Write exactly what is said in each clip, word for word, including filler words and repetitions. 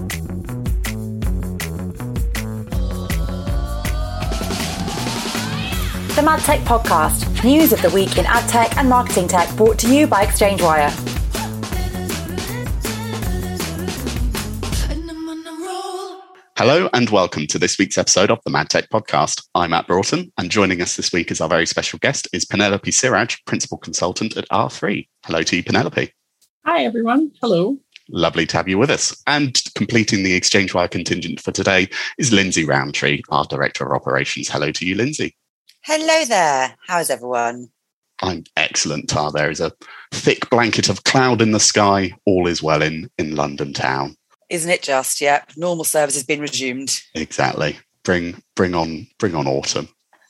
The MadTech Podcast, news of the week in ad tech and marketing tech, brought to you by ExchangeWire. Hello and welcome to this week's episode of the MadTech Podcast. I'm Matt Broughton, and joining us this week as our very special guest is Penelope Siraj, Principal Consultant at R three. Hello to you, Penelope. Hi, everyone. Hello. Lovely to have you with us. And completing the ExchangeWire contingent for today is Lindsay Roundtree, our Director of Operations. Hello to you, Lindsay. Hello there. How's everyone? I'm excellent, Tar. There is a thick blanket of cloud in the sky. All is well in, in London town. Isn't it just? Yeah. Normal service has been resumed. Exactly. Bring bring on bring on autumn.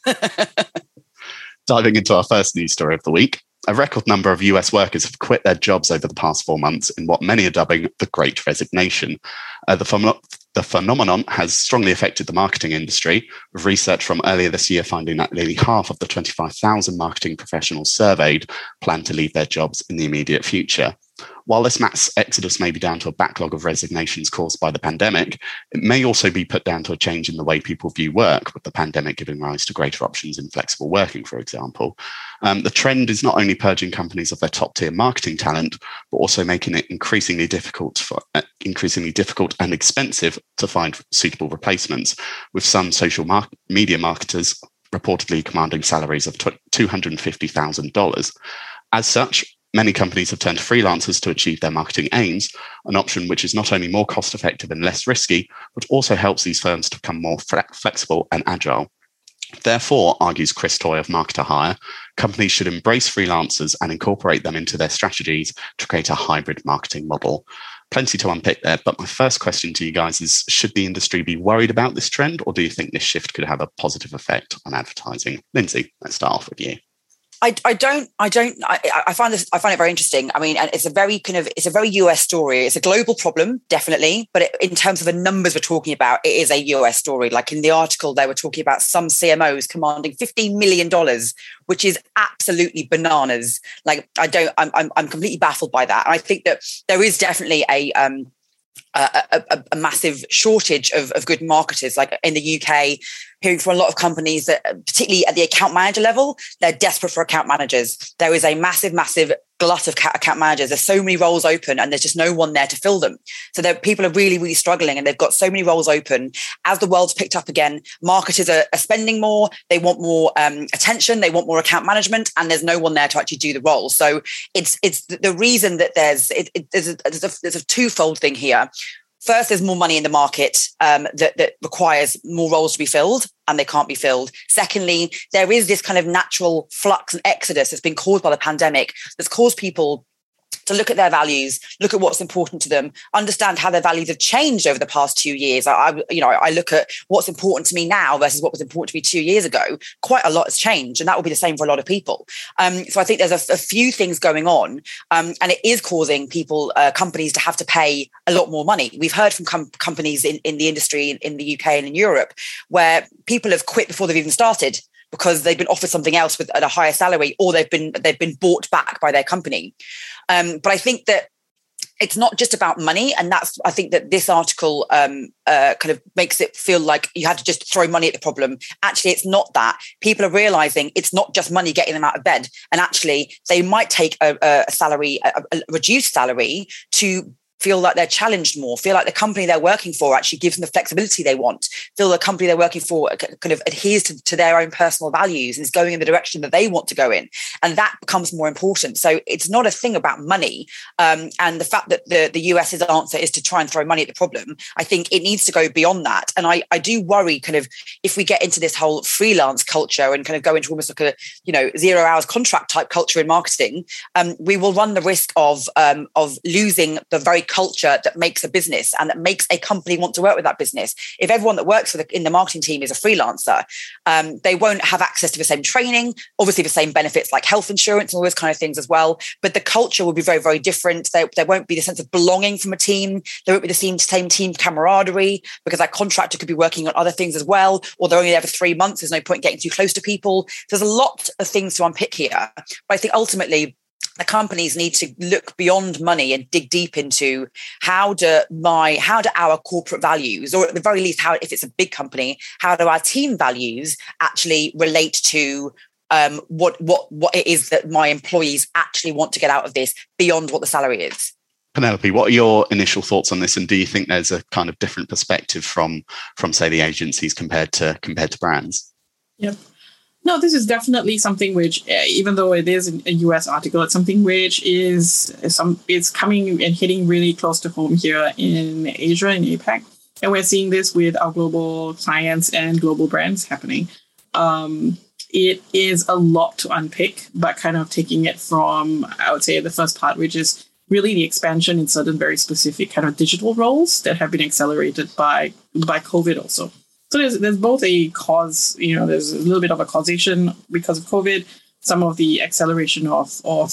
Diving into our first news story of the week. A record number of U S workers have quit their jobs over the past four months in what many are dubbing the Great Resignation. Uh, the, ph- the phenomenon has strongly affected the marketing industry, with research from earlier this year finding that nearly half of the twenty-five thousand marketing professionals surveyed plan to leave their jobs in the immediate future. While this mass exodus may be down to a backlog of resignations caused by the pandemic, it may also be put down to a change in the way people view work, with the pandemic giving rise to greater options in flexible working, for example. Um, the trend is not only purging companies of their top-tier marketing talent, but also making it increasingly difficult, for, uh, increasingly difficult and expensive to find suitable replacements, with some social mar- media marketers reportedly commanding salaries of two hundred fifty thousand dollars. As such, many companies have turned to freelancers to achieve their marketing aims, an option which is not only more cost-effective and less risky, but also helps these firms to become more fle- flexible and agile. Therefore, argues Chris Toy of Marketer Hire, companies should embrace freelancers and incorporate them into their strategies to create a hybrid marketing model. Plenty to unpick there, but my first question to you guys is, should the industry be worried about this trend, or do you think this shift could have a positive effect on advertising? Lindsay, let's start off with you. I, I don't, I don't, I, I find this, I find it very interesting. I mean, and it's a very kind of, it's a very U S story. It's a global problem, definitely. But it, in terms of the numbers we're talking about, it is a U S story. Like in the article, they were talking about some C M Os commanding fifteen million dollars, which is absolutely bananas. Like, I don't, I'm, I'm, I'm completely baffled by that. And I think that there is definitely a, um, A, a, a massive shortage of, of good marketers. Like in the U K, hearing from a lot of companies that, particularly at the account manager level, they're desperate for account managers. There is a massive, massive glut of account managers. There's so many roles open and there's just no one there to fill them. So there, people are really, really struggling, and they've got so many roles open. As the world's picked up again, marketers are, are spending more. They want more um, attention. They want more account management, and there's no one there to actually do the role. So it's it's the reason that there's it, it, there's, a, there's, a, there's a twofold thing here. First, there's more money in the market um, that, that requires more roles to be filled, and they can't be filled. Secondly, there is this kind of natural flux and exodus that's been caused by the pandemic that's caused people to look at their values, look at what's important to them, understand how their values have changed over the past two years. I, I, you know, I look at what's important to me now versus what was important to me two years ago. Quite a lot has changed, and that will be the same for a lot of people. Um, so I think there's a, a few things going on, um, and it is causing people, uh, companies to have to pay a lot more money. We've heard from com- companies in, in the industry in, in the U K and in Europe where people have quit before they've even started, because they've been offered something else with at a higher salary, or they've been they've been bought back by their company. Um, but I think that it's not just about money, and that's I think that this article um, uh, kind of makes it feel like you have to just throw money at the problem. Actually, it's not that. People are realizing it's not just money getting them out of bed, and actually they might take a, a salary, a, a reduced salary, to feel like they're challenged more, feel like the company they're working for actually gives them the flexibility they want, feel the company they're working for kind of adheres to, to their own personal values and is going in the direction that they want to go in. And that becomes more important. So it's not a thing about money. Um, and the fact that the, the US's answer is to try and throw money at the problem, I think it needs to go beyond that. And I, I do worry kind of if we get into this whole freelance culture and kind of go into almost like a, you know, zero hours contract type culture in marketing, um, we will run the risk of, um, of losing the very culture that makes a business and that makes a company want to work with that business. If everyone that works for the, in the marketing team is a freelancer, um, they won't have access to the same training, obviously the same benefits like health insurance and all those kind of things as well. But the culture will be very, very different. There, there won't be the sense of belonging from a team. There won't be the same, same team camaraderie, because that contractor could be working on other things as well, or they're only there for three months. There's no point getting too close to people. So there's a lot of things to unpick here. But I think ultimately, the companies need to look beyond money and dig deep into how do my how do our corporate values, or at the very least, how, if it's a big company, how do our team values actually relate to um, what what what it is that my employees actually want to get out of this beyond what the salary is. Penelope, what are your initial thoughts on this, and do you think there's a kind of different perspective from from say the agencies compared to compared to brands? Yep. No, this is definitely something which, uh, even though it is a U S article, it's something which is, is some it's coming and hitting really close to home here in Asia and APAC, and we're seeing this with our global clients and global brands happening. Um, it is a lot to unpick, but kind of taking it from, I would say, the first part, which is really the expansion in certain very specific kind of digital roles that have been accelerated by by COVID also. So there's there's both a cause, you know, there's a little bit of a causation because of COVID, some of the acceleration of, of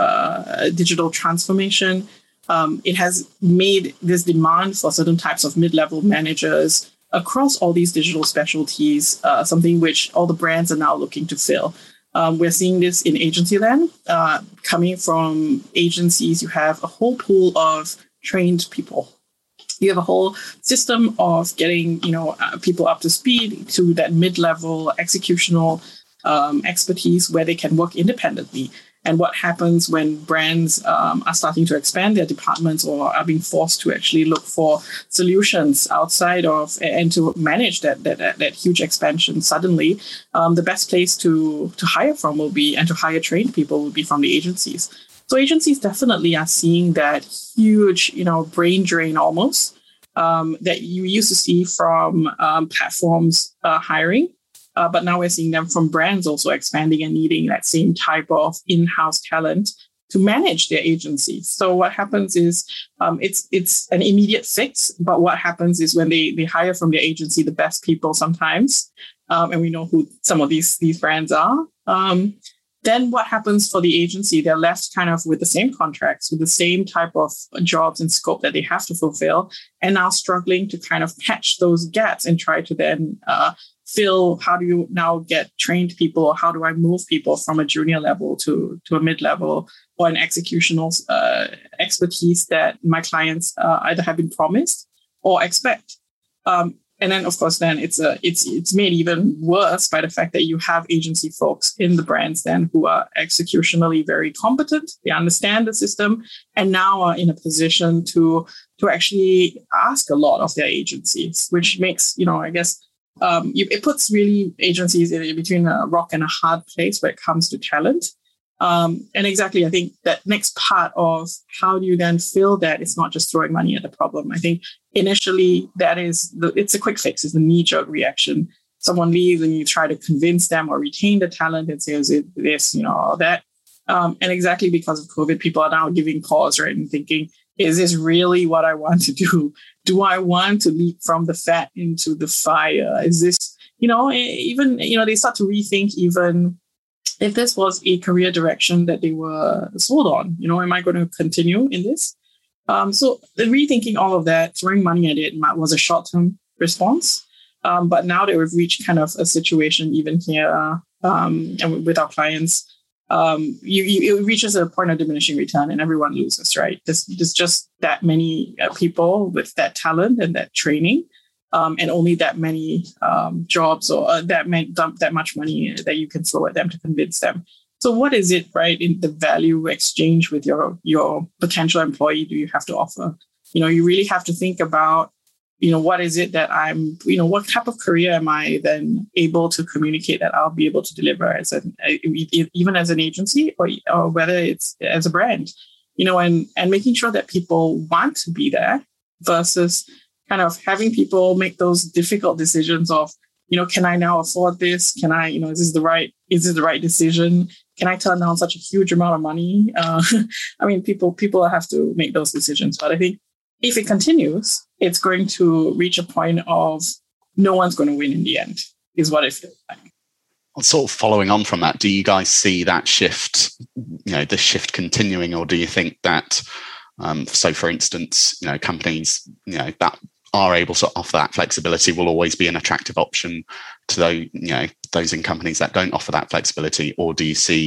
uh, digital transformation. Um, it has made this demand for certain types of mid-level managers across all these digital specialties, uh, something which all the brands are now looking to fill. Um, we're seeing this in agency land. Uh, coming from agencies, you have a whole pool of trained people. You have a whole system of getting, you know, uh, people up to speed to that mid-level executional um, expertise where they can work independently. And what happens when brands um, are starting to expand their departments or are being forced to actually look for solutions outside of and to manage that that, that, that huge expansion suddenly, um, the best place to, to hire from will be, and to hire trained people will be from the agencies. So agencies definitely are seeing that huge, you know, brain drain almost um, that you used to see from um, platforms uh, hiring. Uh, but now we're seeing them from brands also expanding and needing that same type of in-house talent to manage their agencies. So what happens is um, it's it's an immediate fix. But what happens is when they, they hire from their agency the best people sometimes, um, and we know who some of these, these brands are, um, then what happens for the agency? They're left kind of with the same contracts, with the same type of jobs and scope that they have to fulfill, and now struggling to kind of patch those gaps and try to then uh, fill, how do you now get trained people, or how do I move people from a junior level to, to a mid-level or an executional uh, expertise that my clients uh, either have been promised or expect. Um, And then, of course, then it's a, it's it's made even worse by the fact that you have agency folks in the brands then who are executionally very competent. They understand the system and now are in a position to to actually ask a lot of their agencies, which makes, you know, I guess um, you, it puts really agencies in between a rock and a hard place when it comes to talent. Um, and exactly, I think that next part of how do you then fill that, it's not just throwing money at the problem. I think initially that is, the, it's a quick fix, it's a knee-jerk reaction. Someone leaves and you try to convince them or retain the talent and say, is it this, you know, all that. Um, and exactly because of COVID, people are now giving pause, right, and thinking, is this really what I want to do? Do I want to leap from the fat into the fire? Is this, you know, even, you know, they start to rethink even if this was a career direction that they were sold on, you know, am I going to continue in this? Um, so the rethinking all of that, throwing money at it was a short-term response. Um, but now that we've reached kind of a situation even here um, and with our clients, um, you, you, it reaches a point of diminishing return and everyone loses, right? There's, there's just that many uh, people with that talent and that training. Um, and only that many um, jobs or uh, that may dump that much money that you can throw at them to convince them. So what is it, right, in the value exchange with your, your potential employee do you have to offer? You know, you really have to think about, you know, what is it that I'm, you know, what type of career am I then able to communicate that I'll be able to deliver as an, even as an agency or, or whether it's as a brand, you know, and, and making sure that people want to be there versus kind of having people make those difficult decisions of, you know, can I now afford this? Can I, you know, is this the right, is this the right decision? Can I turn down such a huge amount of money? Uh, I mean, people, people have to make those decisions. But I think if it continues, it's going to reach a point of no one's going to win in the end, is what I feel like. Sort of following on from that, do you guys see that shift, you know, the shift continuing, or do you think that, um, so for instance, you know, companies, you know, that are able to offer that flexibility will always be an attractive option to those, you know, those in companies that don't offer that flexibility? Or do you see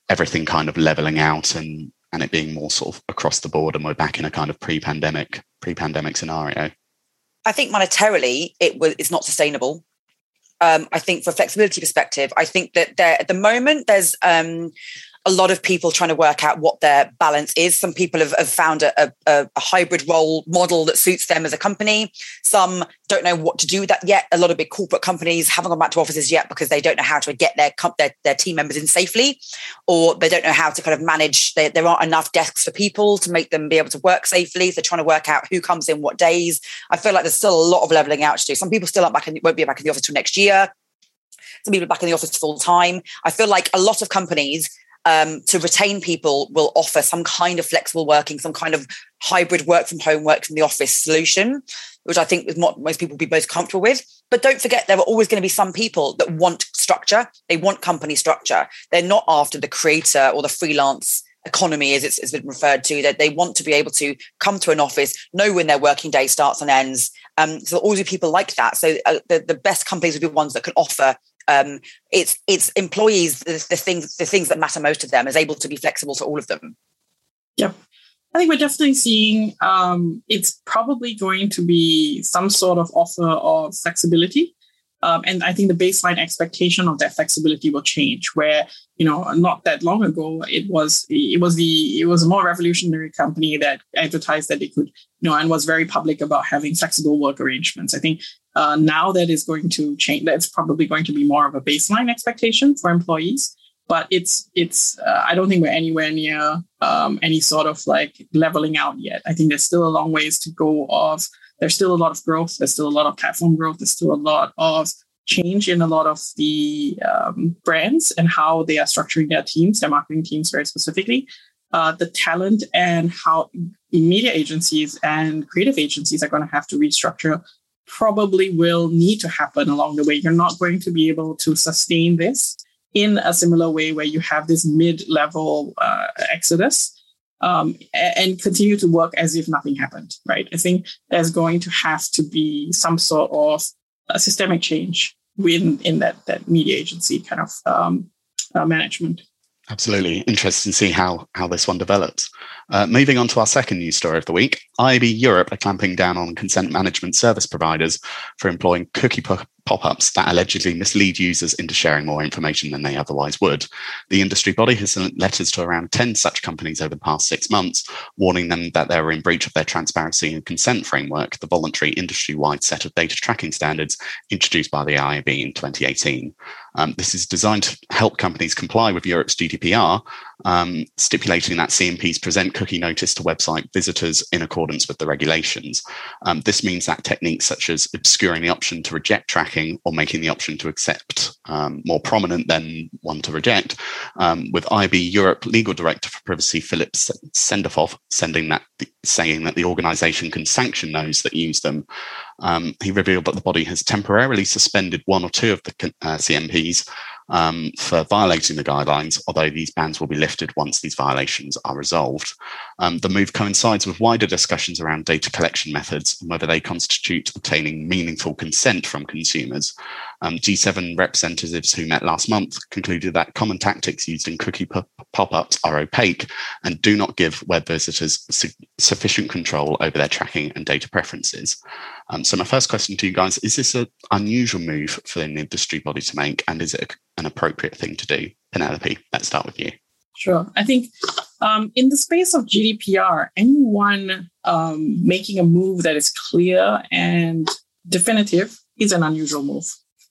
everything kind of leveling out and and it being more sort of across the board, and we're back in a kind of pre-pandemic pre-pandemic scenario? I think monetarily it was it's not sustainable. Um, I think for a flexibility perspective, I think that there at the moment there's um, a lot of people trying to work out what their balance is. Some people have, have found a, a, a hybrid role model that suits them as a company. Some don't know what to do with that yet. A lot of big corporate companies haven't gone back to offices yet because they don't know how to get their their, their team members in safely, or they don't know how to kind of manage. They, there aren't enough desks for people to make them be able to work safely. So they're trying to work out who comes in what days. I feel like there's still a lot of leveling out to do. Some people still aren't back in, won't be back in the office till next year. Some people are back in the office full time. I feel like a lot of companies, Um, to retain people, will offer some kind of flexible working, some kind of hybrid work from home, work from the office solution, which I think is what most people will be most comfortable with. But don't forget, there are always going to be some people that want structure. They want company structure. They're not after the creator or the freelance economy, as it's, it's been referred to, that they want to be able to come to an office, know when their working day starts and ends. Um, so always be people like that. So uh, the, the best companies would be ones that can offer Um, it's it's employees, the, the things the things that matter most to them, is able to be flexible to all of them. Yep. I think we're definitely seeing um, it's probably going to be some sort of offer of flexibility. Um, and I think the baseline expectation of that flexibility will change, where, you know, not that long ago, it was it was the it was a more revolutionary company that advertised that they could, you know, and was very public about having flexible work arrangements. I think uh, now that is going to change. That's probably going to be more of a baseline expectation for employees. But it's it's uh, I don't think we're anywhere near um, any sort of like leveling out yet. I think there's still a long ways to go. Of there's still a lot of growth. There's still a lot of platform growth. There's still a lot of change in a lot of the um, brands and how they are structuring their teams, their marketing teams very specifically. Uh, the talent and how media agencies and creative agencies are going to have to restructure probably will need to happen along the way. You're not going to be able to sustain this in a similar way where you have this mid-level uh, exodus um, and continue to work as if nothing happened, right? I think there's going to have to be some sort of a systemic change within in that, that media agency kind of um, uh, management. Absolutely. Interesting to see how, how this one develops. Uh, moving on to our second news story of the week, I A B Europe are clamping down on consent management service providers for employing cookie pop- pop-ups that allegedly mislead users into sharing more information than they otherwise would. The industry body has sent letters to around ten such companies over the past six months, warning them that they were in breach of their transparency and consent framework, the voluntary industry-wide set of data tracking standards introduced by the I A B in twenty eighteen. Um, this is designed to help companies comply with Europe's G D P R, um, stipulating that C M Ps present cookie notice to website visitors in accordance with the regulations. Um, this means that techniques such as obscuring the option to reject tracking or making the option to accept um, more prominent than one to reject, um, with I A B Europe Legal Director for Privacy Philip Senderfoff sending that, saying that the organisation can sanction those that use them. Um, he revealed that the body has temporarily suspended one or two of the uh, C M Ps um, for violating the guidelines, although these bans will be lifted once these violations are resolved. Um, the move coincides with wider discussions around data collection methods and whether they constitute obtaining meaningful consent from consumers. Um, G seven representatives who met last month concluded that common tactics used in cookie pop- pop-ups are opaque and do not give web visitors su- sufficient control over their tracking and data preferences. Um, so my first question to you guys, is this an unusual move for an industry body to make, and is it a, an appropriate thing to do? Penelope, let's start with you. Sure. I think um, in the space of G D P R, anyone um, making a move that is clear and definitive is an unusual move.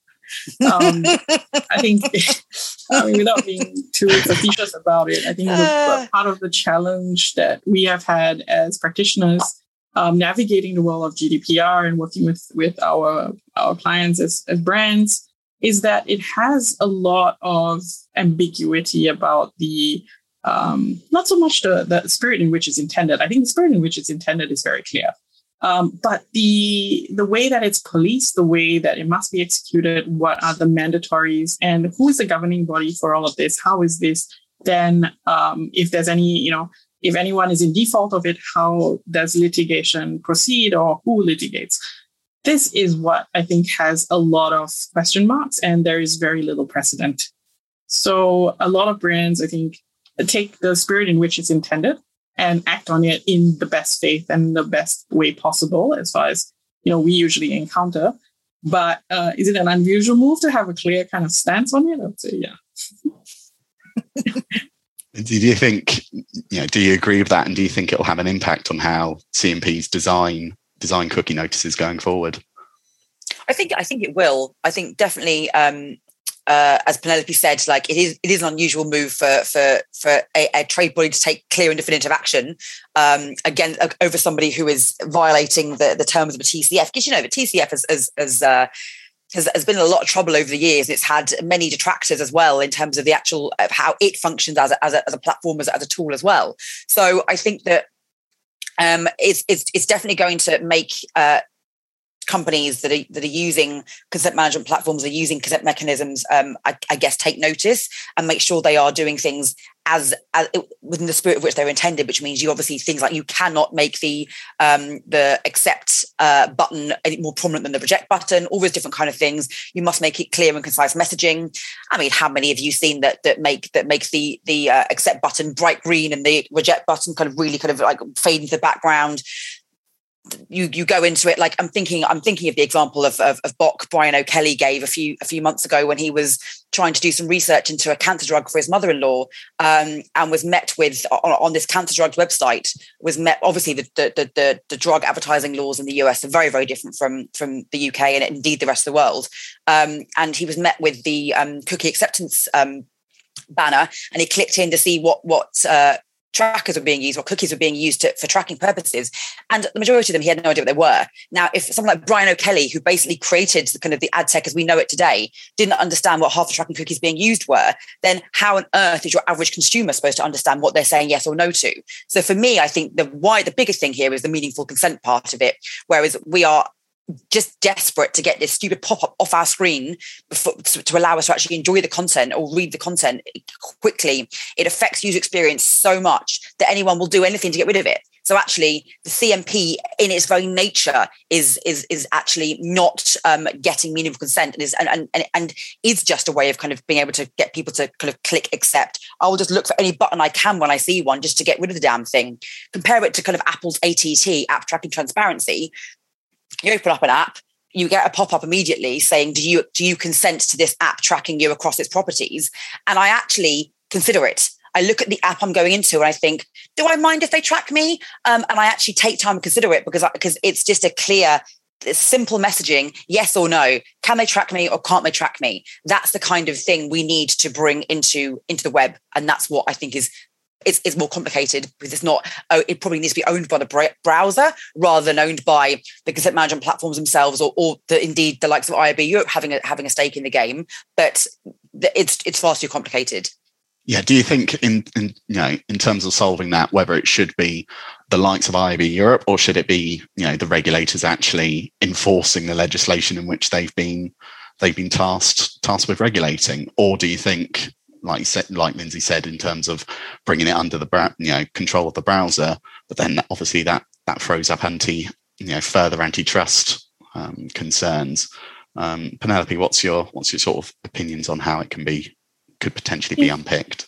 Um, I think, I mean, without being too facetious about it, I think the, part of the challenge that we have had as practitioners um, navigating the world of G D P R and working with, with our, our clients as, as brands is that it has a lot of ambiguity about the, um, not so much the, the spirit in which it's intended. I think the spirit in which it's intended is very clear. Um, but the the way that it's policed, the way that it must be executed, what are the mandatories, and who is the governing body for all of this? How is this then, um, if there's any, you know, if anyone is in default of it, how does litigation proceed or who litigates? This is what I think has a lot of question marks, and there is very little precedent. So a lot of brands, I think, take the spirit in which it's intended and act on it in the best faith and the best way possible, as far as, you know, we usually encounter. But uh, is it an unusual move to have a clear kind of stance on it? I would say, yeah. Do you think, you know, do you agree with that? And do you think it will have an impact on how C M Ps design design cookie notices going forward? I think I think it will. I think definitely, um, uh, as Penelope said, like it is it is an unusual move for for for a, a trade body to take clear and definitive action um, again over somebody who is violating the, the terms of a T C F. Because you know the T C F has has has, uh, has has been in a lot of trouble over the years. It's had many detractors as well in terms of the actual of how it functions as a, as a, as a platform as, as a tool as well. So I think that um, it's it's it's definitely going to make uh, companies that are that are using consent management platforms, are using consent mechanisms, um, I, I guess, take notice and make sure they are doing things as, as within the spirit of which they're intended. Which means you obviously things like you cannot make the um, the accept uh, button any more prominent than the reject button. All those different kind of things. You must make it clear and concise messaging. I mean, how many have you seen that that make that makes the the uh, accept button bright green and the reject button kind of really kind of like fade into the background? You you go into it like I'm thinking I'm thinking of the example of of, of Bok Brian O'Kelly gave a few a few months ago when he was trying to do some research into a cancer drug for his mother-in-law um, and was met with on, on this cancer drugs website was met obviously the the, the the drug advertising laws in the U S are very very different from from the U K and indeed the rest of the world um, and he was met with the um, cookie acceptance um, banner and he clicked in to see what what uh, trackers were being used, what cookies were being used to, for tracking purposes. And the majority of them, he had no idea what they were. Now, if someone like Brian O'Kelly, who basically created the kind of the ad tech as we know it today, didn't understand what half the tracking cookies being used were, then how on earth is your average consumer supposed to understand what they're saying yes or no to? So for me, I think the why the biggest thing here is the meaningful consent part of it, whereas we are just desperate to get this stupid pop-up off our screen before, to, to allow us to actually enjoy the content or read the content quickly. It affects user experience so much that anyone will do anything to get rid of it. So actually, the C M P in its very nature is is is actually not um, getting meaningful consent and is and, and and is just a way of kind of being able to get people to kind of click accept. I will just look for any button I can when I see one just to get rid of the damn thing. Compare it to kind of Apple's A T T, app tracking transparency. You open up an app, you get a pop-up immediately saying, do you do you consent to this app tracking you across its properties? And I actually consider it. I look at the app I'm going into and I think, do I mind if they track me? Um, and I actually take time to consider it because, I, because it's just a clear, simple messaging, yes or no. Can they track me or can't they track me? That's the kind of thing we need to bring into, into the web. And that's what I think is It's, it's more complicated because it's not, oh, it probably needs to be owned by the browser rather than owned by the consent management platforms themselves or, or the, indeed the likes of I A B Europe having a, having a stake in the game. But the, it's it's far too complicated. Yeah. Do you think in, in you know in terms of solving that, whether it should be the likes of I A B Europe or should it be you know the regulators actually enforcing the legislation in which they've been they've been tasked tasked with regulating, or do you think, like you said, like Lindsay said, in terms of bringing it under the you know control of the browser, but then obviously that that throws up anti you know further antitrust um, concerns. Um, Penelope, what's your what's your sort of opinions on how it can be could potentially be unpicked?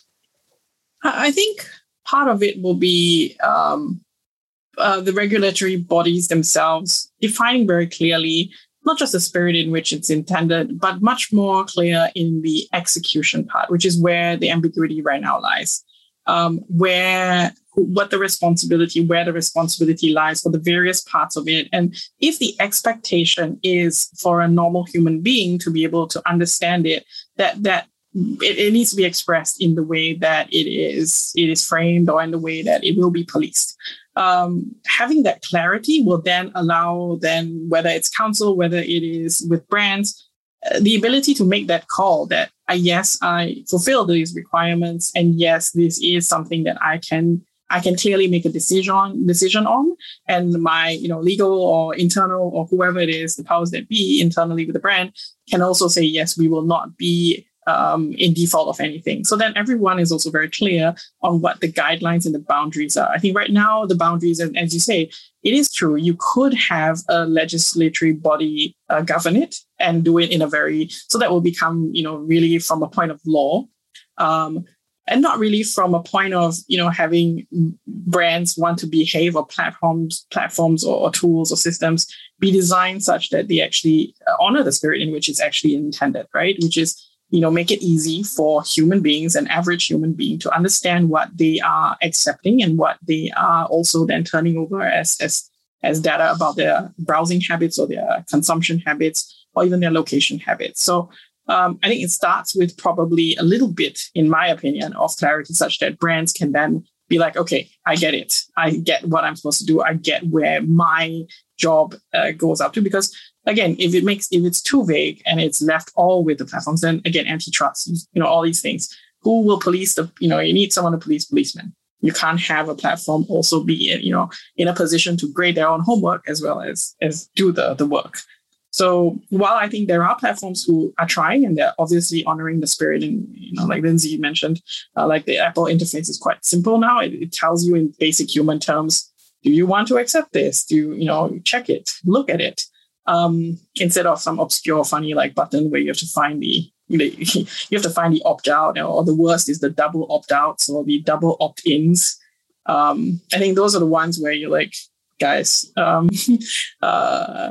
I think part of it will be um, uh, the regulatory bodies themselves defining very clearly not just the spirit in which it's intended, but much more clear in the execution part, which is where the ambiguity right now lies. Um, where, what the responsibility, where the responsibility lies for the various parts of it. And if the expectation is for a normal human being to be able to understand it, that that it, it needs to be expressed in the way that it is, it is framed or in the way that it will be policed. Um, having that clarity will then allow then, whether it's counsel, whether it is with brands, uh, the ability to make that call that, uh, yes, I fulfill these requirements. And yes, this is something that I can I can clearly make a decision on, decision on. And my you know legal or internal or whoever it is, the powers that be internally with the brand can also say, yes, we will not be Um, in default of anything. So then everyone is also very clear on what the guidelines and the boundaries are. I think right now the boundaries, and as you say, it is true. You could have a legislatory body uh, govern it and do it in a very, so that will become, you know, really from a point of law. Um, and not really from a point of, you know, having brands want to behave or platforms, platforms or, or tools or systems be designed such that they actually honor the spirit in which it's actually intended, right? Which is, you know, make it easy for human beings, an average human being, to understand what they are accepting and what they are also then turning over as, as, as data about their browsing habits or their consumption habits or even their location habits. So Um, I think it starts with probably a little bit, in my opinion, of clarity such that brands can then be like, okay, I get it. I get what I'm supposed to do. I get where my job uh, goes up to. Because again, if it makes, if it's too vague and it's left all with the platforms, then again, antitrust, you know, all these things. Who will police the, you know, you need someone to police policemen. You can't have a platform also be, you know, in a position to grade their own homework as well as, as do the, the work. So while I think there are platforms who are trying and they're obviously honoring the spirit, and, you know, like Lindsay mentioned, uh, like the Apple interface is quite simple now. It, it tells you in basic human terms, do you want to accept this? Do you, you know, check it, look at it, um, instead of some obscure, funny like button where you have to find the, the you have to find the opt out, or the worst is the double opt outs or the double opt ins. Um, I think those are the ones where you're like, guys, um, uh,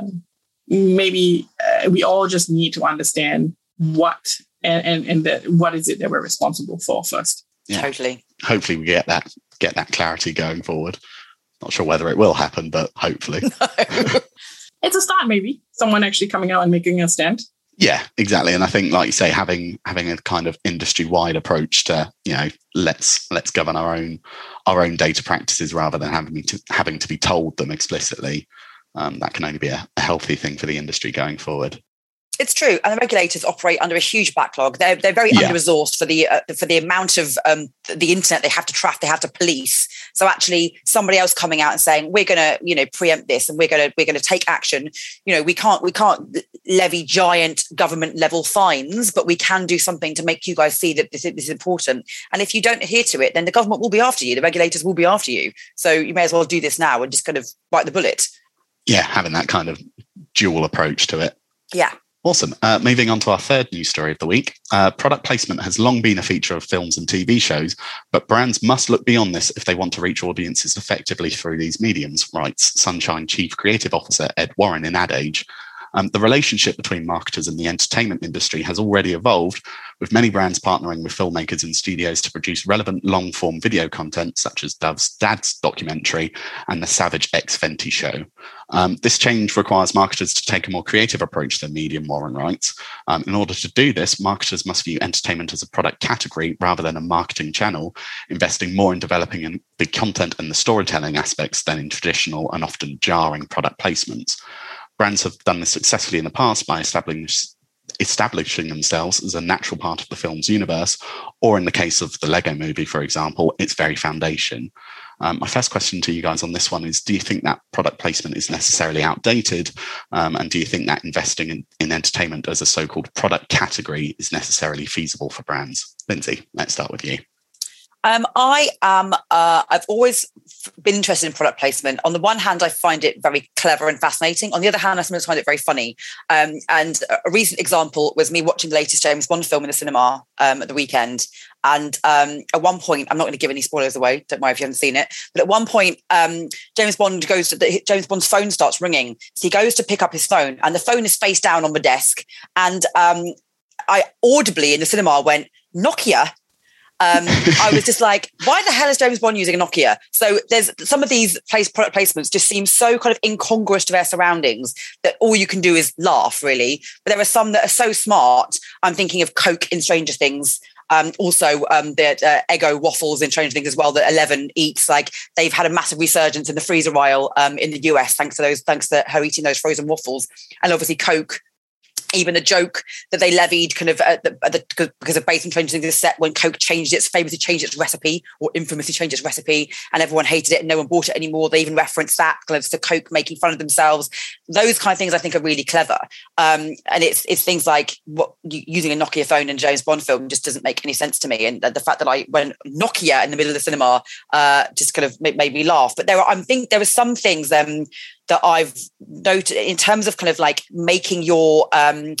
maybe uh, we all just need to understand what and and, and the, what is it that we're responsible for first. Yeah. Totally. Hopefully we get that get that clarity going forward. Not sure whether it will happen, but hopefully. No. It's a start, maybe. Someone actually coming out and making a stand. Yeah, exactly. And I think, like you say, having having a kind of industry-wide approach to, you know, let's let's govern our own our own data practices rather than having to having to be told them explicitly. Um, that can only be a, a healthy thing for the industry going forward. It's true, and the regulators operate under a huge backlog. They're they're very yeah. under-resourced for the uh, for the amount of um, the internet they have to track, they have to police. So actually, somebody else coming out and saying we're going to, you know, preempt this and we're going to we're going to take action. You know, we can't we can't levy giant government level fines, but we can do something to make you guys see that this, this is important. And if you don't adhere to it, then the government will be after you. The regulators will be after you. So you may as well do this now and just kind of bite the bullet. Yeah, having that kind of dual approach to it. Yeah. Awesome. Uh, moving on to our third news story of the week. Uh, product placement has long been a feature of films and T V shows, but brands must look beyond this if they want to reach audiences effectively through these mediums, writes Sunshine Chief Creative Officer Ed Warren in Ad Age. Um, the relationship between marketers and the entertainment industry has already evolved, with many brands partnering with filmmakers and studios to produce relevant long-form video content, such as Dove's Dad's documentary and the Savage X Fenty show. Um, this change requires marketers to take a more creative approach to the medium, Warren writes. Um, in order to do this, marketers must view entertainment as a product category rather than a marketing channel, investing more in developing the content and the storytelling aspects than in traditional and often jarring product placements. Brands have done this successfully in the past by establishing, establishing themselves as a natural part of the film's universe, or in the case of the Lego Movie, for example, its very foundation. Um, my first question to you guys on this one is, do you think that product placement is necessarily outdated? Um, and do you think that investing in, in entertainment as a so-called product category is necessarily feasible for brands? Lindsay, let's start with you. Um, I am, uh, I've always been interested in product placement. On the one hand, I find it very clever and fascinating. On the other hand, I sometimes find it very funny. Um, and a recent example was me watching the latest James Bond film in the cinema um, at the weekend. And um, at one point, I'm not going to give any spoilers away. Don't worry if you haven't seen it. But at one point, um, James Bond goes to the, James Bond's phone starts ringing. So he goes to pick up his phone, and the phone is face down on the desk. And um, I audibly in the cinema went, Nokia. Um, I was just like, why the hell is James Bond using a Nokia? So there's some of these place product placements just seem so kind of incongruous to their surroundings that all you can do is laugh, really. But there are some that are so smart. I'm thinking of Coke in Stranger Things. Um, also, um, the uh, Eggo waffles in Stranger Things as well that Eleven eats. Like they've had a massive resurgence in the freezer aisle um, in the U S thanks to those, thanks to her eating those frozen waffles, and obviously Coke. Even a joke that they levied kind of at the, at the, because of based on Stranger Things is set when Coke changed its, famously changed its recipe or infamously changed its recipe and everyone hated it and no one bought it anymore. They even referenced that, kind of to Coke making fun of themselves. Those kind of things I think are really clever. Um, and it's it's things like what using a Nokia phone in a James Bond film just doesn't make any sense to me. And the fact that I went Nokia in the middle of the cinema uh, just kind of made, made me laugh. But there are, I think there are some things um, that I've noted in terms of kind of like making your um,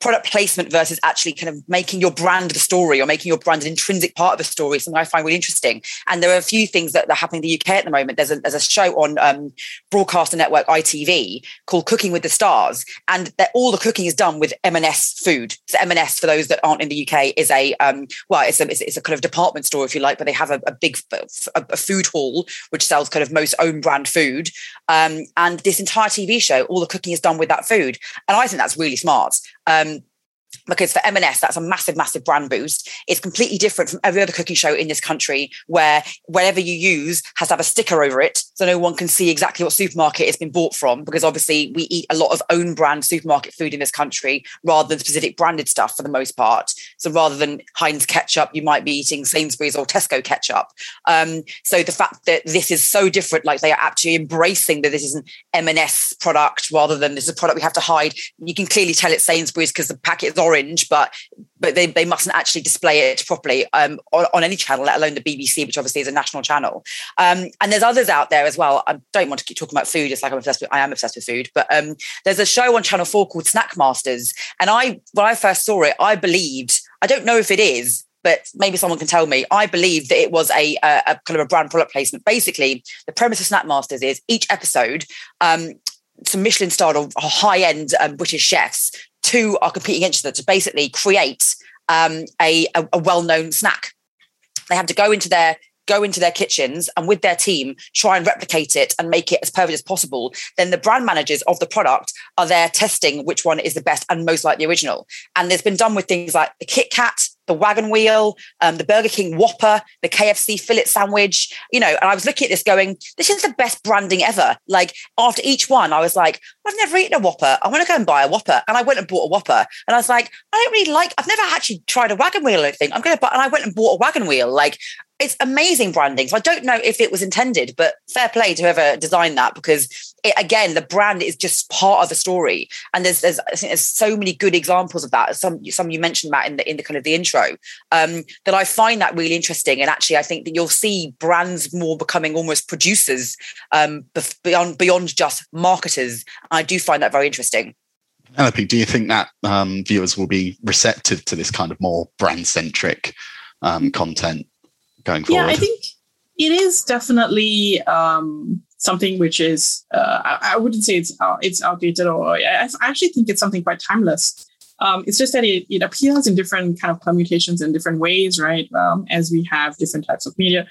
product placement versus actually kind of making your brand the story or making your brand an intrinsic part of the story, something I find really interesting. And there are a few things that are happening in the U K at the moment. There's a, there's a show on um, broadcaster network I T V called Cooking with the Stars, and all the cooking is done with M and S food. So M and S, for those that aren't in the U K, is a um, well, it's a it's a kind of department store, if you like, but they have a, a big a, a food hall which sells kind of most own brand food. Um, and this entire T V show, all the cooking is done with that food, and I think that's really smart. Um, Because for M and S, that's a massive, massive brand boost. It's completely different from every other cooking show in this country, where whatever you use has to have a sticker over it, so no one can see exactly what supermarket it's been bought from, because obviously we eat a lot of own brand supermarket food in this country rather than specific branded stuff for the most part. So rather than Heinz ketchup, you might be eating Sainsbury's or Tesco ketchup. Um, so the fact that this is so different, like they are actually embracing that this is an M and S product rather than this is a product we have to hide. You can clearly tell it's Sainsbury's because the packet is orange, but but they, they mustn't actually display it properly um, on, on any channel, let alone the B B C, which obviously is a national channel. Um, and there's others out there as well. I don't want to keep talking about food. It's like I'm obsessed with, I am obsessed with food. But um, there's a show on Channel four called Snack Masters. And I, when I first saw it, I believed, I don't know if it is, but maybe someone can tell me, I believe that it was a, a, a kind of a brand product placement. Basically, the premise of Snack Masters is each episode, um, some Michelin-starred or high-end um, British chefs, two are competing against each other to basically create um, a, a, a well-known snack. They have to go into their go into their kitchens and with their team try and replicate it and make it as perfect as possible. Then the brand managers of the product are there testing which one is the best and most like the original. And there's been done with things like the Kit Kat, the Wagon Wheel, um, the Burger King Whopper, the K F C fillet sandwich, you know, and I was looking at this going, this is the best branding ever. Like after each one, I was like, I've never eaten a Whopper. I want to go and buy a Whopper. And I went and bought a Whopper. And I was like, I don't really like, I've never actually tried a Wagon Wheel or anything. I'm going to buy, and I went and bought a Wagon Wheel. Like, it's amazing branding. So I don't know if it was intended, but fair play to whoever designed that, because it, again, the brand is just part of the story. And there's, there's, I think there's so many good examples of that. Some, some you mentioned, Matt, in the, in the kind of the intro, um, that I find that really interesting. And actually, I think that you'll see brands more becoming almost producers um, beyond, beyond just marketers. I do find that very interesting. Penelope, do you think that um, viewers will be receptive to this kind of more brand-centric um, content going forward? Yeah, I think it is definitely um, something which is, uh, I, I wouldn't say it's uh, it's outdated, or I, I actually think it's something quite timeless. Um, it's just that it, it appears in different kind of permutations in different ways, right? Um, as we have different types of media.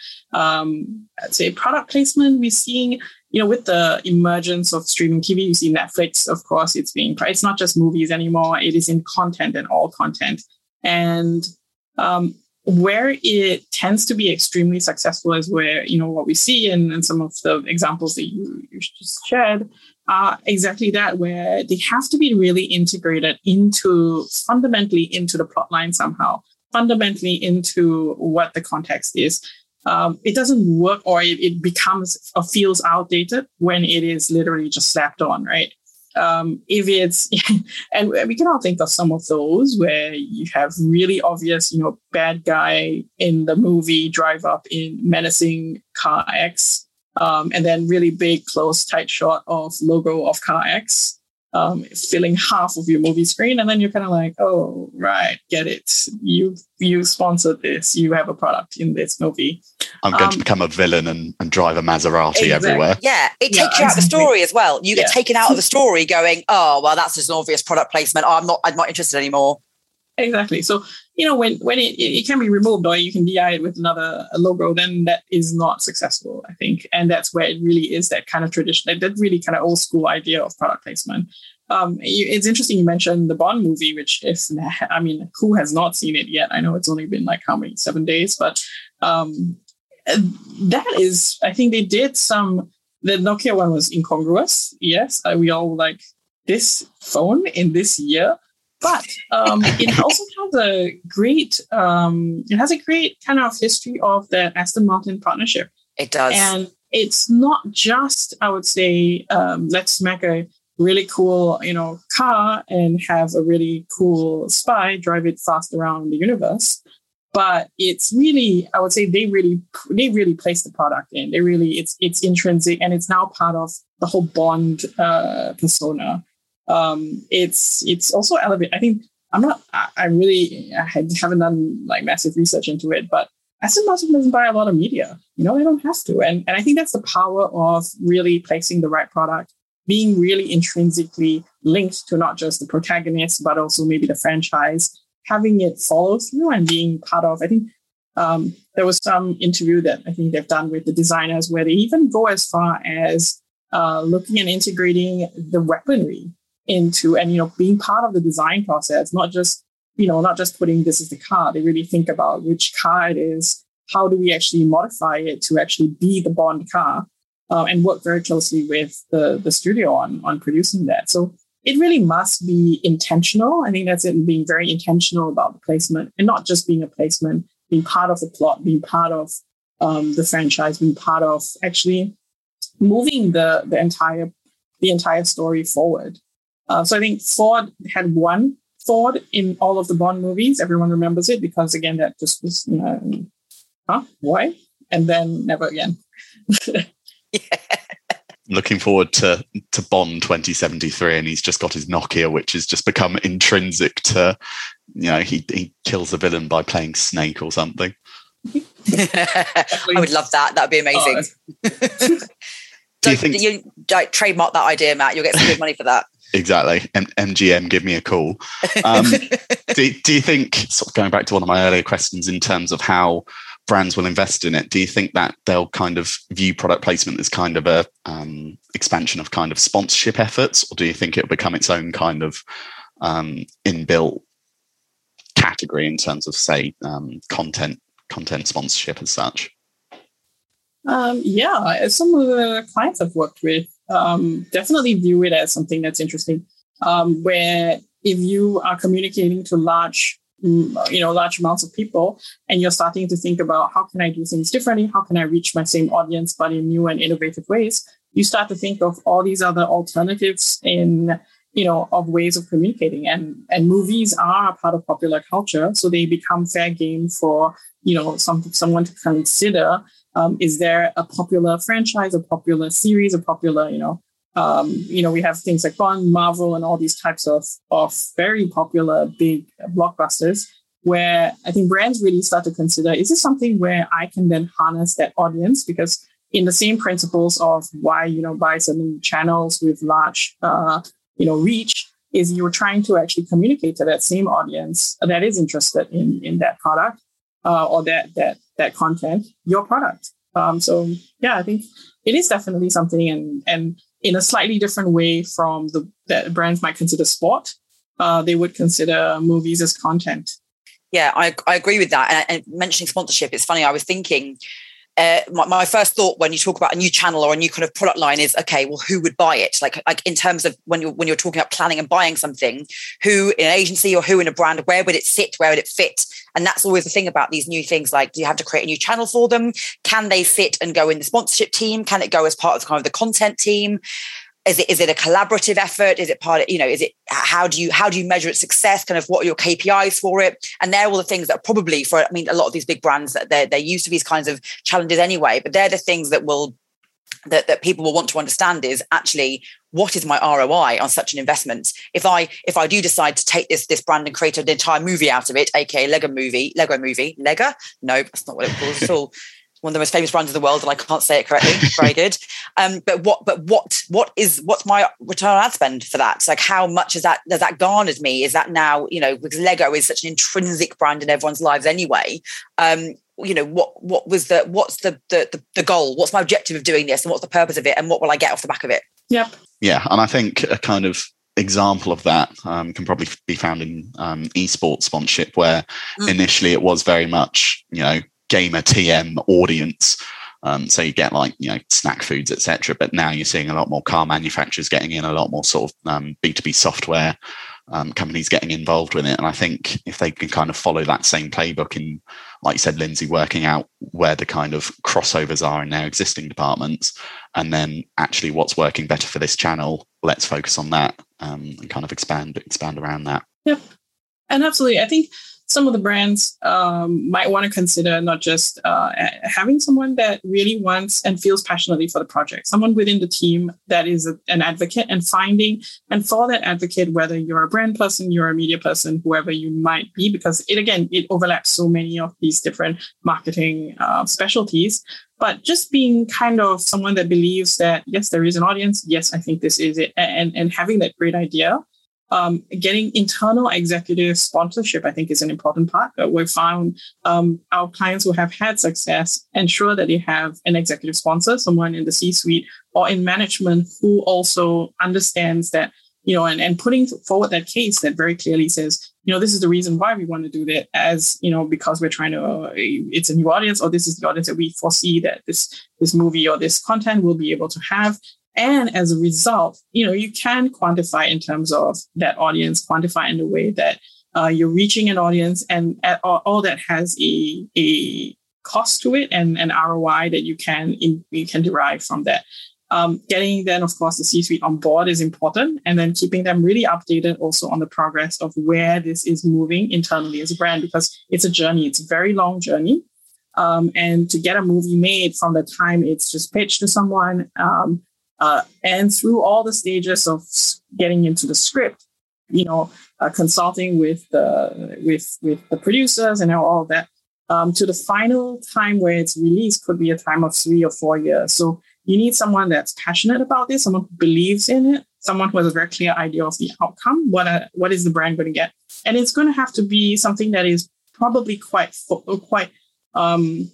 Um, I'd say product placement, we're seeing, you know, with the emergence of streaming T V, you see Netflix, of course, it's being, it's not just movies anymore. It is in content and all content. And um, where it tends to be extremely successful is where, you know, what we see in, in some of the examples that you, you just shared are exactly that, where they have to be really integrated into, fundamentally into the plot line somehow, fundamentally into what the context is. Um, it doesn't work, or it, it becomes or feels outdated when it is literally just slapped on, right? Um, if it's, and we can all think of some of those where you have really obvious, you know, bad guy in the movie drive up in menacing car X, um, and then really big, close, tight shot of logo of car X, um, filling half of your movie screen. And then you're kind of like, oh, right, get it. You, you sponsored this. You have a product in this movie. I'm going um, to become a villain and, and drive a Maserati exactly. everywhere. Yeah, it Yeah, takes you out of the exactly. story as well. You get Yeah. taken out of the story going, oh, well, that's just an obvious product placement. Oh, I'm not, I'm not interested anymore. Exactly. So, you know, when, when it, it can be removed or you can D I it with another logo, then that is not successful, I think. And that's where it really is that kind of tradition, that really kind of old school idea of product placement. Um, you, it's interesting you mentioned the Bond movie, which if, I mean, who has not seen it yet? I know it's only been like how many, seven days, but um, that is, I think they did some, the Nokia one was incongruous. Yes, uh, we all like this phone in this year. But um, it also has a great, um, it has a great kind of history of the Aston Martin partnership. It does. And it's not just, I would say, um, let's make a really cool, you know, car and have a really cool spy drive it fast around the universe. But it's really, I would say, they really, they really place the product in. They really, it's it's intrinsic, and it's now part of the whole Bond uh, persona. Um, it's it's also elevated. I think I'm not, I, I really I haven't done like massive research into it, but Aston Martin doesn't buy a lot of media. You know, they don't have to. And, and I think that's the power of really placing the right product, being really intrinsically linked to not just the protagonist, but also maybe the franchise, having it follow through and being part of. I think um, there was some interview that I think they've done with the designers where they even go as far as uh, looking and integrating the weaponry into, and, you know, being part of the design process, not just, you know, not just putting this as the car. They really think about which car it is. How do we actually modify it to actually be the Bond car, uh, and work very closely with the, the studio on, on producing that. So it really must be intentional. I think that's it, being very intentional about the placement, and not just being a placement, being part of the plot, being part of um, the franchise, being part of actually moving the, the entire the entire story forward. Uh, so I think Ford had one Ford in all of the Bond movies. Everyone remembers it because, again, that just was, you know, huh, why? And then never again. Yeah. Looking forward to to Bond twenty seventy-three, and he's just got his Nokia, which has just become intrinsic to, you know, he he kills the villain by playing Snake or something. I would love that. That would be amazing. Oh. Do you think you like, trademark that idea, Matt? You'll get some good money for that. Exactly. M- MGM, give me a call. Um, do, do you think, sort of going back to one of my earlier questions in terms of how brands will invest in it, do you think that they'll kind of view product placement as kind of a um, expansion of kind of sponsorship efforts, or do you think it'll become its own kind of um, inbuilt category in terms of, say, um, content content sponsorship as such? Um, yeah, as some of the clients I've worked with, um, definitely view it as something that's interesting. Um, where if you are communicating to large, you know, large amounts of people, and you're starting to think about how can I do things differently, how can I reach my same audience but in new and innovative ways, you start to think of all these other alternatives in, you know, of ways of communicating. And and movies are a part of popular culture, so they become fair game for, you know, some someone to consider. Um, is there a popular franchise, a popular series, a popular, you know, um, you know, we have things like Bond, Marvel, and all these types of, of very popular big blockbusters where I think brands really start to consider, is this something where I can then harness that audience? Because in the same principles of why, you know, buy certain channels with large, uh, you know, reach, is you're trying to actually communicate to that same audience that is interested in, in that product uh, or that, that, that content, your product. Um, so yeah, I think it is definitely something, and and in a slightly different way from the that brands might consider sport, uh, they would consider movies as content. Yeah, I I agree with that. And, and mentioning sponsorship, it's funny. I was thinking, uh, my, my first thought when you talk about a new channel or a new kind of product line is, okay, well, who would buy it? Like like in terms of when you're when you're talking about planning and buying something, who in an agency or who in a brand, where would it sit? Where would it fit? And that's always the thing about these new things. Like, do you have to create a new channel for them? Can they fit and go in the sponsorship team? Can it go as part of kind of the content team? Is it is it a collaborative effort? Is it part of, you know, is it, how do you how do you measure its success? Kind of what are your K P Is for it? And they're all the things that are probably for, I mean, a lot of these big brands that they're they're used to these kinds of challenges anyway, but they're the things that will that, that people will want to understand is actually, what is my R O I on such an investment? If I if I do decide to take this this brand and create an entire movie out of it, aka Lego movie, Lego movie, Lego? No, that's not what it calls at all. One of the most famous brands in the world, and I can't say it correctly. Very good. Um, but what but what what is what's my return on ad spend for that? So like, how much is that does that garnered me? Is that now, you know, because Lego is such an intrinsic brand in everyone's lives anyway. Um, you know, what what was the what's the, the the the goal? What's my objective of doing this, and what's the purpose of it, and what will I get off the back of it? Yep. Yeah, and I think a kind of example of that um, can probably be found in um, esports sponsorship, where mm. initially it was very much, you know, gamer T M audience. Um, so you get like, you know, snack foods, et cetera. But now you're seeing a lot more car manufacturers getting in, a lot more sort of um, B two B software um, companies getting involved with it. And I think if they can kind of follow that same playbook in, like you said, Lindsay, working out where the kind of crossovers are in their existing departments, and then actually what's working better for this channel, let's focus on that um, and kind of expand expand around that. Yep. And absolutely, I think some of the brands um, might want to consider not just uh, having someone that really wants and feels passionately for the project, someone within the team that is a, an advocate, and finding, and for that advocate, whether you're a brand person, you're a media person, whoever you might be, because it, again, it overlaps so many of these different marketing uh, specialties. But just being kind of someone that believes that, yes, there is an audience. Yes, I think this is it. And, and having that great idea. Um, getting internal executive sponsorship, I think, is an important part. Uh, we've found um, our clients who have had success ensure that they have an executive sponsor, someone in the C-suite or in management who also understands that, you know, and, and putting forward that case that very clearly says, you know, this is the reason why we want to do that, as, you know, because we're trying to, uh, it's a new audience, or this is the audience that we foresee that this, this movie or this content will be able to have. And as a result, you know, you can quantify in terms of that audience, quantify in the way that uh, you're reaching an audience, and at all, all that has a, a cost to it and an R O I that you can in, you can derive from that. Um, getting then, of course, the C-suite on board is important, and then keeping them really updated also on the progress of where this is moving internally as a brand, because it's a journey. It's a very long journey. Um, and to get a movie made from the time it's just pitched to someone, um, Uh, and through all the stages of getting into the script, you know, uh, consulting with the with with the producers and all of that, um, to the final time where it's released could be a time of three or four years. So you need someone that's passionate about this, someone who believes in it, someone who has a very clear idea of the outcome. What a, what is the brand going to get? And it's going to have to be something that is probably quite quite. Um,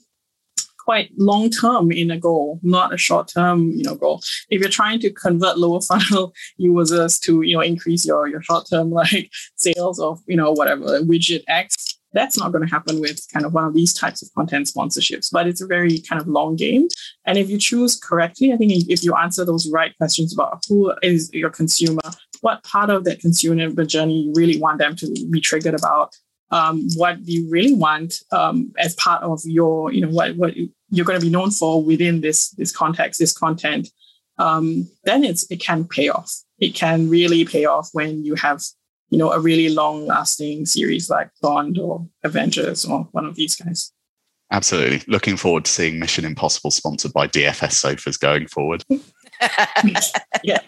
quite long-term in a goal, not a short-term, you know, goal. If you're trying to convert lower funnel users to, you know, increase your, your short-term like sales of, you know, whatever, widget X, that's not going to happen with kind of one of these types of content sponsorships, but it's a very kind of long game. And if you choose correctly, I think if you answer those right questions about who is your consumer, what part of that consumer journey you really want them to be triggered about, um, what do you really want um, as part of your, you know, what, what you're going to be known for within this, this context, this content, um, then it's, it can pay off. It can really pay off when you have, you know, a really long lasting series like Bond or Avengers or one of these guys. Absolutely. Looking forward to seeing Mission Impossible sponsored by D F S sofas going forward. Yeah.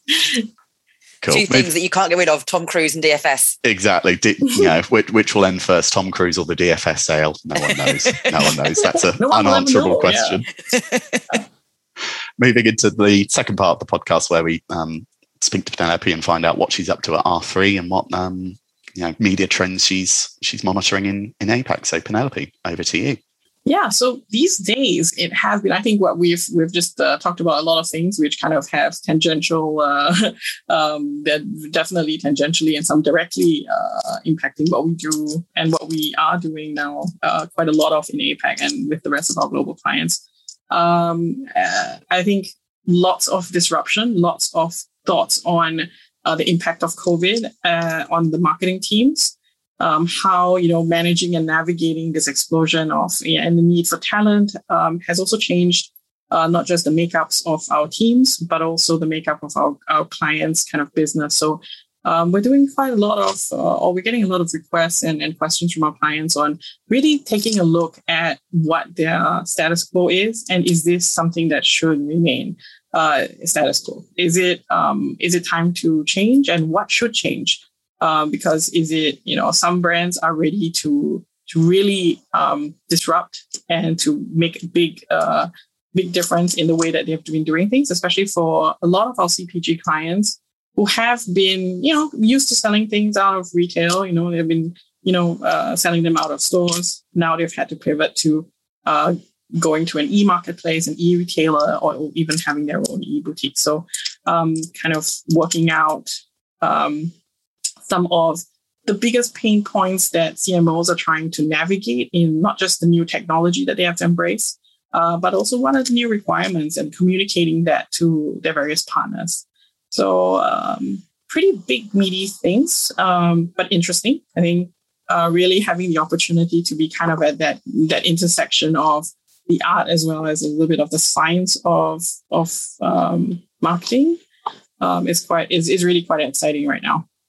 Cool. Two things Maybe, that you can't get rid of: Tom Cruise and D F S. Exactly. D, you know, which, which will end first, Tom Cruise or the D F S sale? No one knows. No one knows. That's an no unanswerable question. Yeah. Moving into the second part of the podcast, where we um, speak to Penelope and find out what she's up to at R three and what um, you know media trends she's she's monitoring in in APAC. So, Penelope, over to you. Yeah, so these days it has been, I think what we've we've just uh, talked about a lot of things which kind of have tangential, uh, um, they're definitely tangentially and some directly uh, impacting what we do and what we are doing now uh, quite a lot of in APAC and with the rest of our global clients. Um, uh, I think lots of disruption, lots of thoughts on uh, the impact of COVID uh, on the marketing teams. Um, how, you know, managing and navigating this explosion of yeah, and the need for talent um, has also changed uh, not just the makeups of our teams, but also the makeup of our, our clients' kind of business. So um, we're doing quite a lot of, uh, or we're getting a lot of requests and, and questions from our clients on really taking a look at what their status quo is, and is this something that should remain uh, status quo? Is it um, is it time to change, and what should change? Um, because is it, you know, some brands are ready to to really um, disrupt and to make a big, uh, big difference in the way that they've been doing things, especially for a lot of our C P G clients who have been, you know, used to selling things out of retail. You know, they've been, you know, uh, selling them out of stores. Now they've had to pivot to uh, going to an e-marketplace, an e-retailer, or even having their own e-boutique. So um, kind of working out um, some of the biggest pain points that C M Os are trying to navigate in not just the new technology that they have to embrace, uh, but also what are the new requirements and communicating that to their various partners. So um, pretty big, meaty things, um, but interesting. I think uh, really having the opportunity to be kind of at that that intersection of the art as well as a little bit of the science of of um, marketing um, is quite is is really quite exciting right now.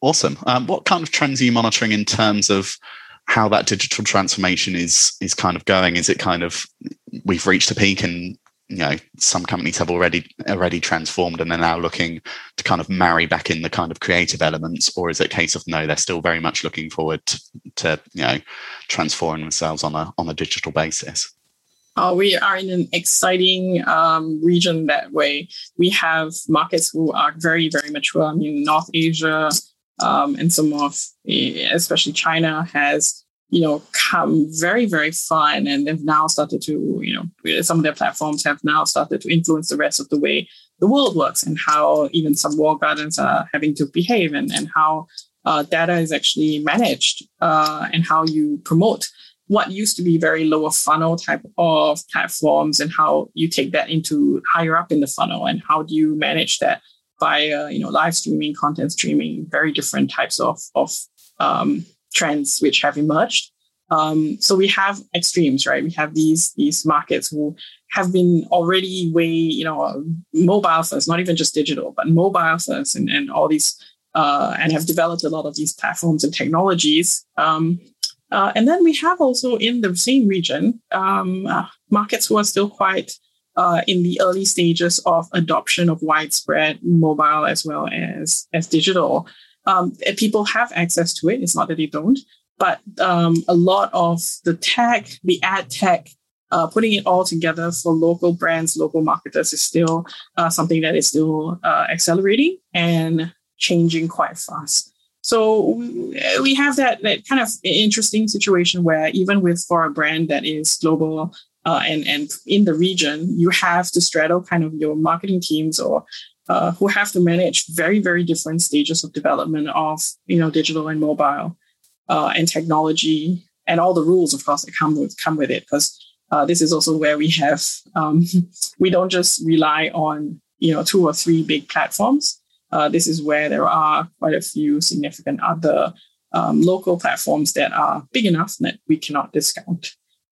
Awesome. Um, what kind of trends are you monitoring in terms of how that digital transformation is is kind of going? Is it kind of we've reached a peak and you know some companies have already already transformed and they're now looking to kind of marry back in the kind of creative elements, or is it a case of no, they're still very much looking forward to, to you know transforming themselves on a on a digital basis? Uh, we are in an exciting um, region that way. We have markets who are very, very mature. I mean, North Asia um, and some of, especially China, has, you know, come very, very far. And, and they've now started to, you know, some of their platforms have now started to influence the rest of the way the world works and how even some walled gardens are having to behave and, and how uh, data is actually managed uh, and how you promote what used to be very lower funnel type of platforms and how you take that into higher up in the funnel and how do you manage that via, you know, live streaming, content streaming, very different types of, of um, trends which have emerged. Um, so we have extremes, right? We have these, these markets who have been already way, you know, mobile first, not even just digital, but mobile first and, and all these, uh, and have developed a lot of these platforms and technologies. Um, Uh, and then we have also in the same region, um, uh, markets who are still quite uh, in the early stages of adoption of widespread mobile as well as, as digital. Um, people have access to it. It's not that they don't, but um, a lot of the tech, the ad tech, uh, putting it all together for local brands, local marketers is still uh, something that is still uh, accelerating and changing quite fast. So we have that, that kind of interesting situation where even with for a brand that is global uh, and, and in the region, you have to straddle kind of your marketing teams or uh, who have to manage very, very different stages of development of, you know, digital and mobile uh, and technology and all the rules, of course, that come with, come with it. Because uh, this is also where we have, um, we don't just rely on, you know, two or three big platforms. Uh, this is where there are quite a few significant other um, local platforms that are big enough that we cannot discount.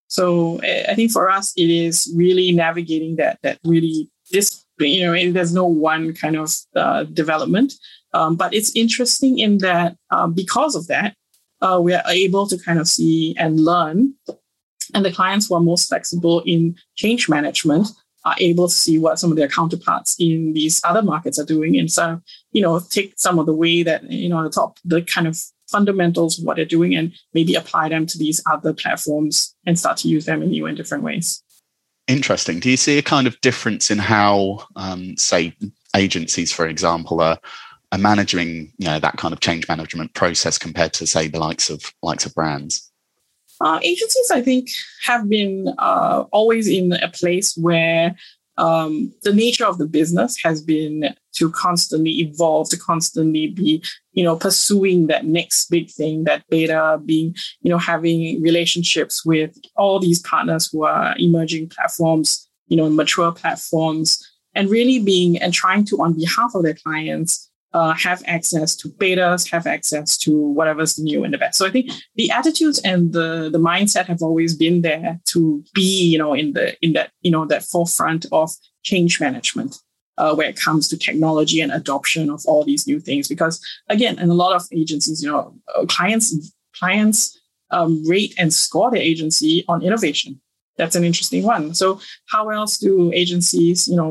So I think for us, it is really navigating that, that really, this, you know, there's no one kind of uh, development. Um, but it's interesting in that um, because of that, uh, we are able to kind of see and learn. And the clients who are most flexible in change management are able to see what some of their counterparts in these other markets are doing and sort of, you know, take some of the way that, you know, the top, the kind of fundamentals of what they're doing and maybe apply them to these other platforms and start to use them in new and different ways. Interesting. Do you see a kind of difference in how, um, say, agencies, for example, are, are managing, you know, that kind of change management process compared to, say, the likes of likes of brands? Uh, agencies, I think, have been uh, always in a place where um, the nature of the business has been to constantly evolve, to constantly be, you know, pursuing that next big thing, that beta, being, you know, having relationships with all these partners who are emerging platforms, you know, mature platforms, and really being and trying to, on behalf of their clients, Uh, have access to betas, have access to whatever's new and the best. So I think the attitudes and the the mindset have always been there to be, you know, in the in that you know that forefront of change management uh, where it comes to technology and adoption of all these new things. Because again, in a lot of agencies, you know, clients clients um, rate and score their agency on innovation. That's an interesting one. So how else do agencies, you know,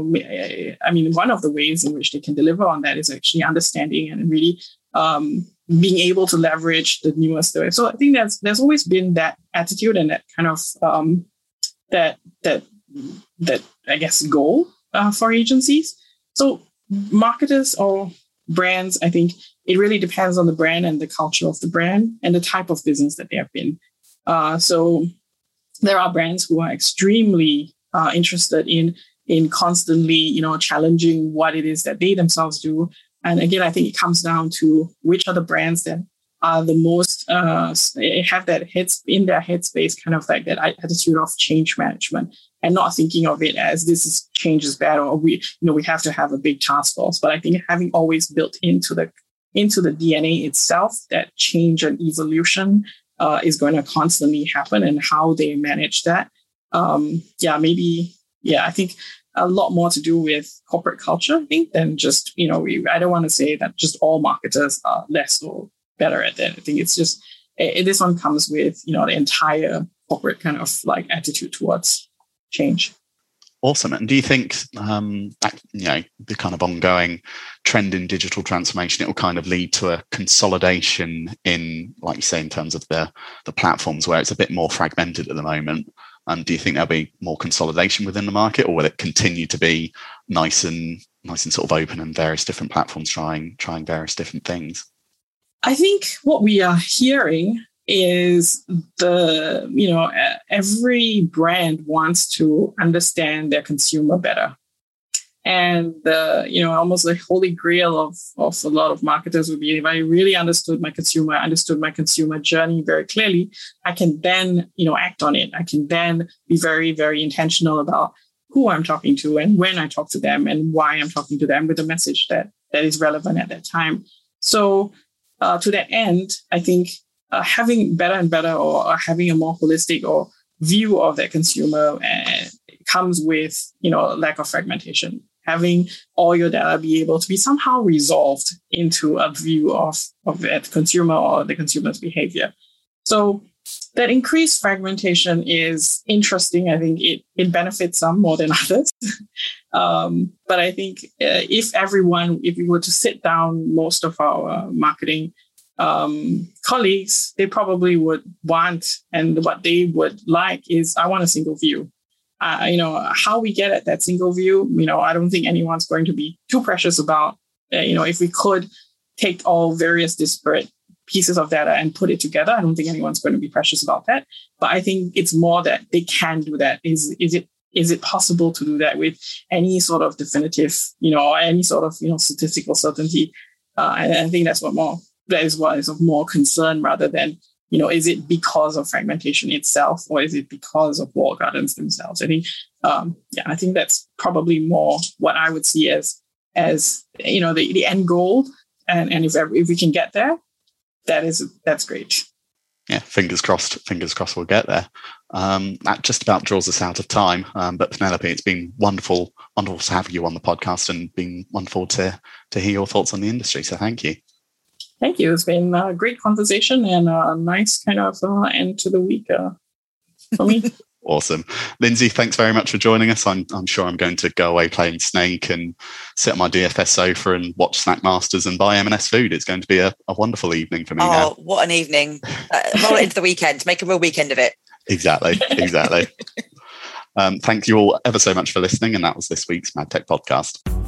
I mean, one of the ways in which they can deliver on that is actually understanding and really um, being able to leverage the newest way. So I think there's there's always been that attitude and that kind of um, that that that I guess goal uh, for agencies. So marketers or brands, I think it really depends on the brand and the culture of the brand and the type of business that they have been. Uh, so there are brands who are extremely uh, interested in in constantly, you know, challenging what it is that they themselves do. And again, I think it comes down to which are the brands that are the most uh, have that heads in their headspace, kind of like that attitude of change management, and not thinking of it as this is change is bad or we, you know, we have to have a big task force. But I think having always built into the into the D N A itself that change and evolution Uh, is going to constantly happen, and how they manage that. Um, yeah, maybe, yeah, I think a lot more to do with corporate culture, I think, than just, you know, we, I don't want to say that just all marketers are less or better at that. I think it's just, it, this one comes with, you know, the entire corporate kind of like attitude towards change. Awesome. And do you think, um, that, you know, the kind of ongoing trend in digital transformation, it will kind of lead to a consolidation in, like you say, in terms of the, the platforms where it's a bit more fragmented at the moment? And do you think there'll be more consolidation within the market, or will it continue to be nice and nice and sort of open and various different platforms trying trying various different things? I think what we are hearing is the, you know, every brand wants to understand their consumer better. And the, you know, almost the holy grail of, of a lot of marketers would be, if I really understood my consumer, understood my consumer journey very clearly, I can then, you know, act on it. I can then be very, very intentional about who I'm talking to and when I talk to them and why I'm talking to them with a message that, that is relevant at that time. So uh, to that end, I think uh, having better and better or, or having a more holistic or view of that consumer uh, comes with, you know, lack of fragmentation. Having all your data be able to be somehow resolved into a view of, of that consumer or the consumer's behavior. So that increased fragmentation is interesting. I think it, it benefits some more than others. um, but I think uh, if everyone, if we were to sit down, most of our uh, marketing um, colleagues, they probably would want, and what they would like is, I want a single view. Uh, you know, how we get at that single view, you know, I don't think anyone's going to be too precious about, uh, you know, if we could take all various disparate pieces of data and put it together, I don't think anyone's going to be precious about that. But I think it's more that they can do that. Is is it is it possible to do that with any sort of definitive, you know, or any sort of, you know, statistical certainty? Uh, and I think that's what more, that is what is of more concern rather than, you know, is it because of fragmentation itself, or is it because of walled gardens themselves? I think, um, yeah, I think that's probably more what I would see as, as you know, the, the end goal. And and if if we can get there, that is that's great. Yeah, fingers crossed. Fingers crossed we'll get there. Um, that just about draws us out of time. Um, but Penelope, it's been wonderful, wonderful to have you on the podcast, and been wonderful to to hear your thoughts on the industry. So thank you. Thank you. It's been a great conversation and a nice kind of uh, end to the week uh, for me. Awesome. Lindsay, thanks very much for joining us. I'm, I'm sure I'm going to go away playing Snake and sit on my D F S sofa and watch Snack Masters and buy M and S food. It's going to be a, a wonderful evening for me oh, now. Oh, what an evening. Uh, roll it into the weekend. Make a real weekend of it. Exactly. Exactly. um, thank you all ever so much for listening. And that was this week's MadTech Podcast.